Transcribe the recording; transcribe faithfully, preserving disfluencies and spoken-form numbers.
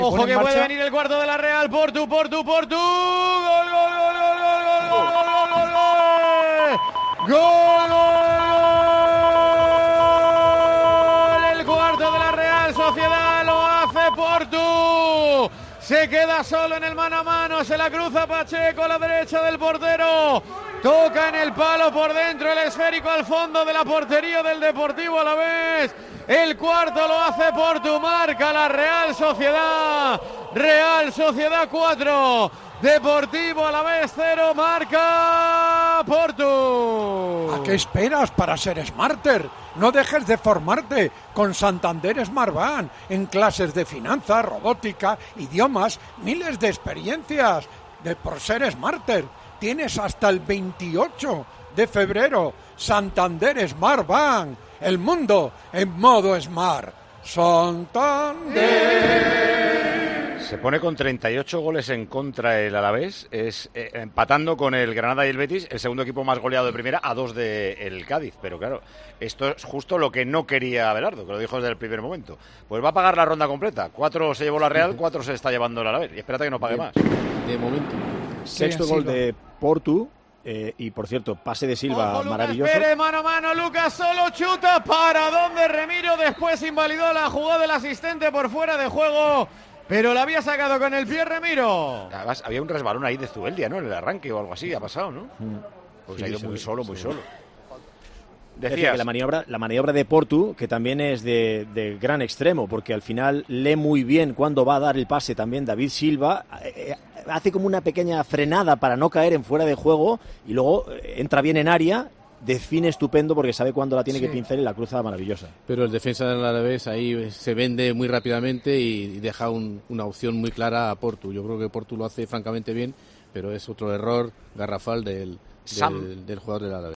Ojo que puede venir el cuarto de la Real. Portu, Portu, Portu. Gol, gol, gol, gol, gol, gol, gol, gol, gol, gol, gol, gol. El cuarto de la Real Sociedad lo hace Portu. Se queda solo en el mano a mano. Se la cruza Pacheco a la derecha del portero. Toca en el palo por dentro el esférico al fondo de la portería del Deportivo Alavés. El cuarto lo hace Portu, marca la Real Sociedad. Real Sociedad cuatro, Deportivo Alavés cero, marca Portu. ¿A qué esperas para ser smarter? No dejes de formarte con Santander Smart Bank en clases de finanzas, robótica, idiomas, miles de experiencias. De por ser smarter, tienes hasta el veintiocho de febrero. Santander Smart Bank. El mundo en modo Smart. Santander. Se pone con treinta y ocho goles en contra el Alavés, es eh, empatando con el Granada y el Betis, el segundo equipo más goleado de primera, a dos del Cádiz. Pero claro, esto es justo lo que no quería Abelardo, que lo dijo desde el primer momento. Pues va a pagar la ronda completa. Cuatro se llevó la Real, cuatro se está llevando el Alavés. Y espérate que no pague más. De momento. Sexto gol de Portu. Eh, y por cierto, pase de Silva Ojo, maravilloso. Pérez, mano a mano, Lucas solo chuta. ¿Para dónde Remiro? Después invalidó la jugada del asistente por fuera de juego, pero la había sacado con el pie Remiro. Además, había un resbalón ahí de Zubeldia, ¿no? En el arranque o algo así, ha pasado, ¿no? Mm. Pues sí, ha ido sí, muy sí, solo, sí, muy sí. solo. Decías que la maniobra, la maniobra de Portu, que también es de, de gran extremo, porque al final lee muy bien cuando va a dar el pase también David Silva, eh, hace como una pequeña frenada para no caer en fuera de juego y luego eh, entra bien en área, define estupendo porque sabe cuándo la tiene sí. que pinzar y la cruza maravillosa. Pero el defensa del Alavés ahí se vende muy rápidamente y deja un, una opción muy clara a Portu. Yo creo que Portu lo hace francamente bien, pero es otro error garrafal del, del, del jugador del Alavés.